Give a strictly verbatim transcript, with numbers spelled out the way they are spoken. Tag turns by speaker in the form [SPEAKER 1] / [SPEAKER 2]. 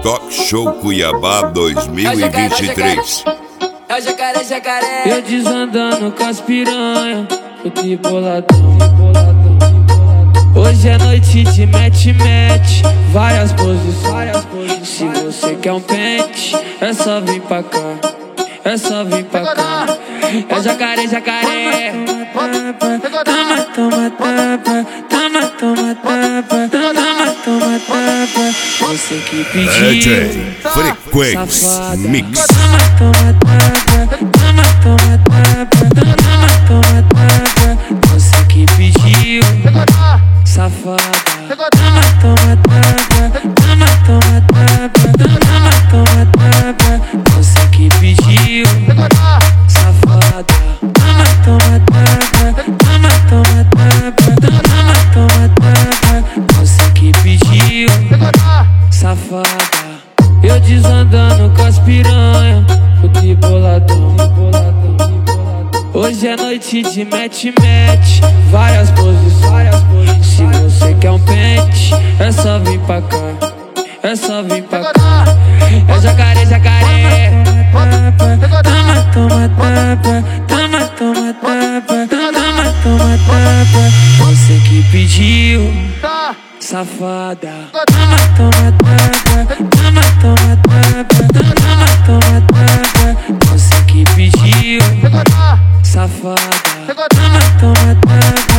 [SPEAKER 1] Talk Show Cuiabá dois mil e vinte e três.
[SPEAKER 2] É o jacaré, jacaré.
[SPEAKER 3] Eu desandando com as piranha, eu te boladão. Hoje é noite de match-match, várias posições. Se você quer um pente, é só vir pra cá, é só vir pra cá. É o jacaré, jacaré. Toma, toma, tapa, toma, toma, tapa, toma, toma, tapa. Você que pediu,
[SPEAKER 1] D J Frequência Mix.
[SPEAKER 3] Toma, toma, tapa, toma, toma, tapa, toma, toma, tapa. Você que pediu, safada. Toma, toma, tapa, toma, toma, tapa, toma, toma, tapa. Você que pediu, safada. Toma, toma, tapa, toma, toma, tapa, toma, toma, tapa. Você que pediu, safada. Eu desandando com as piranha, eu te boladão. Hoje é noite de match-match, várias posições. Se você quer um pente, é só vir pra cá, é só vir pra cá. É jacaré, jacaré. Toma, toma, tapa, toma, toma, tapa, toma, toma, tapa. Você que pediu, safada. Toma, toma, tapa, toma, toma, tapa, toma, toma, tapa. Você que pediu, safada. Toma, toma, tapa.